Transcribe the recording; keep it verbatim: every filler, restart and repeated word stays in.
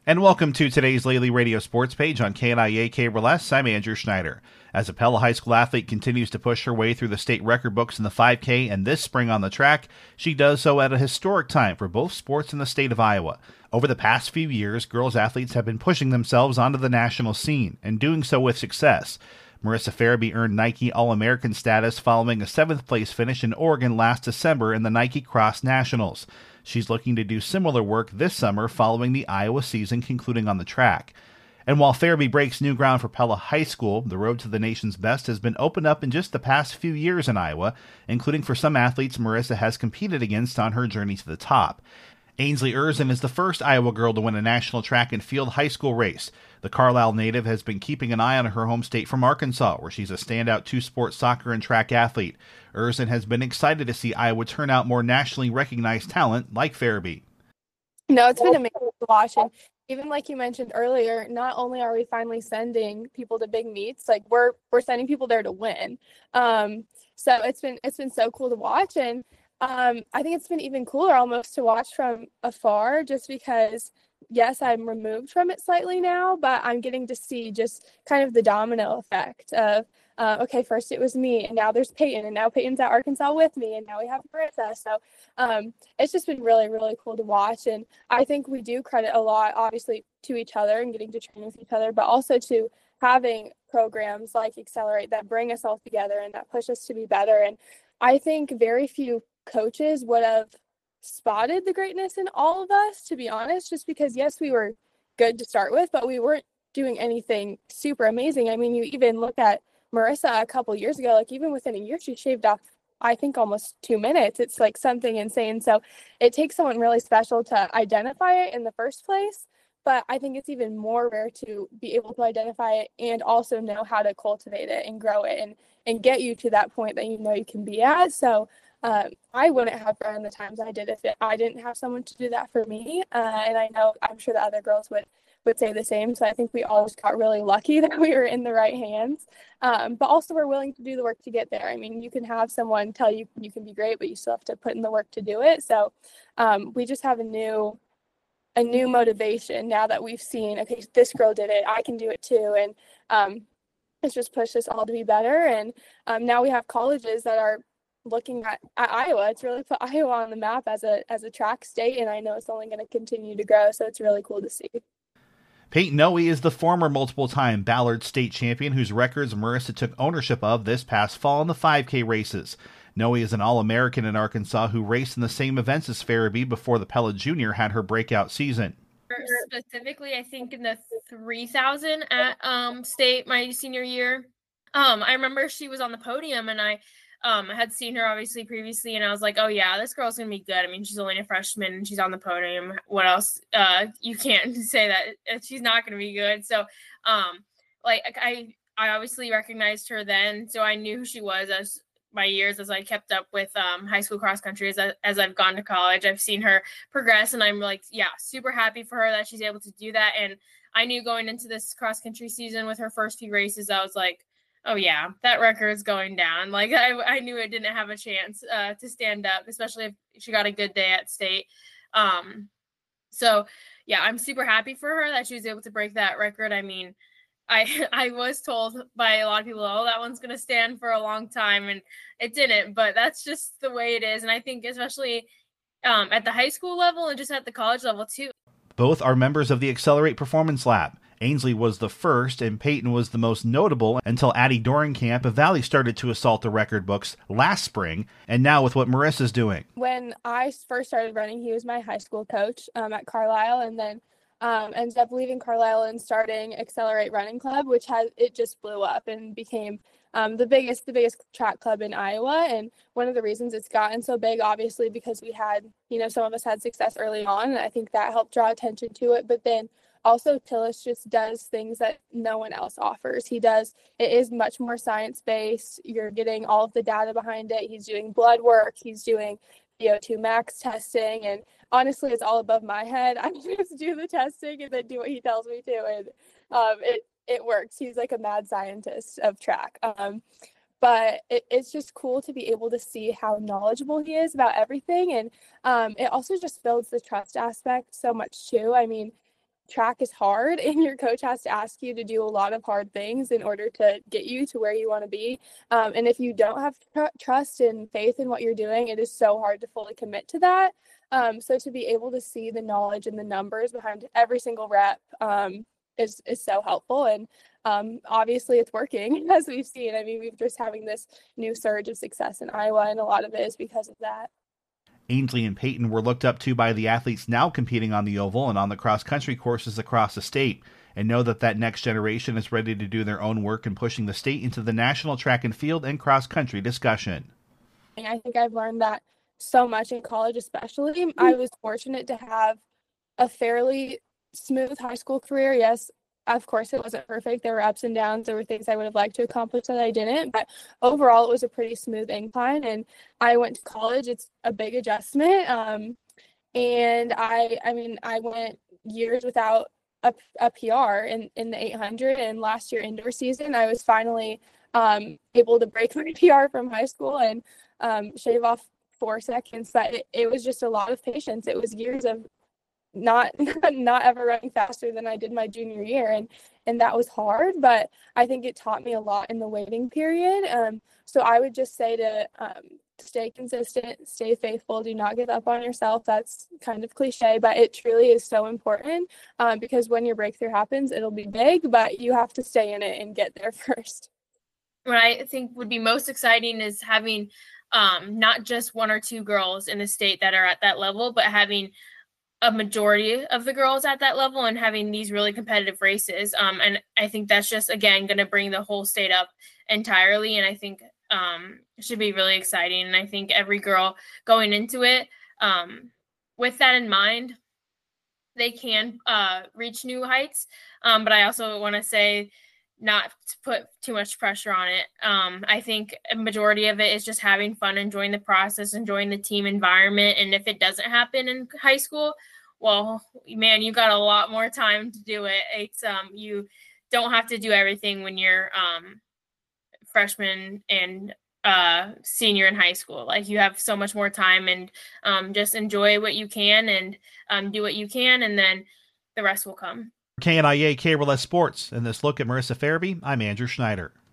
And welcome to today's Lately Radio Sports page on K N I A Cable S. I'm Andrew Schneider. As a Pella High School athlete continues to push her way through the state record books in the five K and this spring on the track, she does so at a historic time for both sports in the state of Iowa. Over the past few years, girls athletes have been pushing themselves onto the national scene, and doing so with success. Marissa Farabee earned Nike All-American status following a seventh place finish in Oregon last December in the Nike Cross Nationals. She's looking to do similar work this summer following the Iowa season concluding on the track. And while Farabee breaks new ground for Pella High School, the road to the nation's best has been opened up in just the past few years in Iowa, including for some athletes Marissa has competed against on her journey to the top. Ainsley Erzin is the first Iowa girl to win a national track and field high school race. The Carlisle native has been keeping an eye on her home state from Arkansas, where she's a standout two-sport soccer and track athlete. Erzin has been excited to see Iowa turn out more nationally recognized talent like Farabee. No, it's been amazing to watch. And even like you mentioned earlier, not only are we finally sending people to big meets, like we're we're sending people there to win. Um, so it's been it's been so cool to watch. And um, I think it's been even cooler almost to watch from afar, just because yes, I'm removed from it slightly now, but I'm getting to see just kind of the domino effect of, uh, okay, first it was me, and now there's Peyton, and now Peyton's at Arkansas with me, and now we have Marissa. So um, it's just been really, really cool to watch. And I think we do credit a lot, obviously, to each other and getting to train with each other, but also to having programs like Accelerate that bring us all together and that push us to be better. And I think very few coaches would have spotted the greatness in all of us, to be honest, just because yes, we were good to start with, but we weren't doing anything super amazing. I mean, you even look at Marissa a couple years ago, like even within a year she shaved off I think almost two minutes. It's like something insane. So it takes someone really special to identify it in the first place, but I think it's even more rare to be able to identify it and also know how to cultivate it and grow it and and get you to that point that you know you can be at. So Um, I wouldn't have run the times I did if it, I didn't have someone to do that for me. Uh, and I know, I'm sure the other girls would, would say the same. So I think we all just got really lucky that we were in the right hands. Um, but also we're willing to do the work to get there. I mean, you can have someone tell you you can be great, but you still have to put in the work to do it. So um, we just have a new, a new motivation now that we've seen, okay, this girl did it, I can do it too. And um, it's just pushed us all to be better. And um, now we have colleges that are looking at, at Iowa. It's really put Iowa on the map as a as a track state, and I know it's only going to continue to grow, so it's really cool to see. Peyton Noe is the former multiple-time Ballard state champion whose records Marissa took ownership of this past fall in the five K races. Noe is an All-American in Arkansas who raced in the same events as Farabee before the Pella Junior had her breakout season. Specifically, I think in the three thousand at um, state my senior year. Um, I remember she was on the podium, and I Um, I had seen her obviously previously, and I was like, oh yeah, this girl's going to be good. I mean, she's only a freshman and she's on the podium. What else? Uh, you can't say that she's not going to be good. So, um, like I, I obviously recognized her then. So I knew who she was as my years, as I kept up with, um, high school cross country, as, I, as I've gone to college, I've seen her progress, and I'm like, yeah, super happy for her that she's able to do that. And I knew going into this cross country season with her first few races, I was like, oh yeah, that record's going down. Like I, I knew it didn't have a chance uh, to stand up, especially if she got a good day at state. Um, so yeah, I'm super happy for her that she was able to break that record. I mean, I I was told by a lot of people, oh, that one's gonna stand for a long time, and it didn't. But that's just the way it is, and I think especially um, at the high school level and just at the college level too. Both are members of the Accelerate Performance Lab. Ainsley was the first, and Peyton was the most notable until Addie Dorenkamp of Valley started to assault the record books last spring, and now with what Marissa's doing. When I first started running, he was my high school coach um, at Carlisle, and then um, ended up leaving Carlisle and starting Accelerate Running Club, which has it just blew up and became um, the biggest the biggest track club in Iowa. And one of the reasons it's gotten so big, obviously, because we had, you know, some of us had success early on, and I think that helped draw attention to it. But then also, Tillis just does things that no one else offers. He does, it is much more science-based. You're getting all of the data behind it. He's doing blood work. He's doing V O two max testing. And honestly, it's all above my head. I just do the testing and then do what he tells me to. And um, it, it works. He's like a mad scientist of track. Um, but it, it's just cool to be able to see how knowledgeable he is about everything. And um, it also just builds the trust aspect so much too. I mean, track is hard and your coach has to ask you to do a lot of hard things in order to get you to where you want to be. Um, and if you don't have tr- trust and faith in what you're doing, it is so hard to fully commit to that. Um, so to be able to see the knowledge and the numbers behind every single rep um, is, is so helpful. And um, obviously it's working, as we've seen. I mean, we've just having this new surge of success in Iowa, and a lot of it is because of that. Ainsley and Peyton were looked up to by the athletes now competing on the oval and on the cross-country courses across the state, and know that that next generation is ready to do their own work in pushing the state into the national track and field and cross-country discussion. I think I've learned that so much in college, especially. I was fortunate to have a fairly smooth high school career. Yes, of course, it wasn't perfect. There were ups and downs. There were things I would have liked to accomplish that I didn't. But overall, it was a pretty smooth incline. And I went to college. It's a big adjustment. Um, and I, I mean, I went years without a, a P R in, in the eight hundred. And last year indoor season, I was finally um, able to break my P R from high school and um, shave off four seconds. But it, it was just a lot of patience. It was years of not not ever running faster than I did my junior year, and and that was hard, but I think it taught me a lot in the waiting period. Um, so I would just say to um, stay consistent, stay faithful, do not give up on yourself. That's kind of cliche, but it truly is so important um, because when your breakthrough happens, it'll be big, but you have to stay in it and get there first. What I think would be most exciting is having um, not just one or two girls in the state that are at that level, but having a majority of the girls at that level and having these really competitive races. Um, and I think that's just, again, going to bring the whole state up entirely. And I think um, it should be really exciting. And I think every girl going into it um, with that in mind, they can uh, reach new heights. Um, but I also want to say not to put too much pressure on it. Um, I think a majority of it is just having fun, enjoying the process, enjoying the team environment. And if it doesn't happen in high school, well, man, you got a lot more time to do it. It's um, you don't have to do everything when you're um, freshman and uh, senior in high school. Like, you have so much more time, and um, just enjoy what you can and um, do what you can, and then the rest will come. For K N I A K R L S Sports, and this look at Marissa Farabee, I'm Andrew Schneider.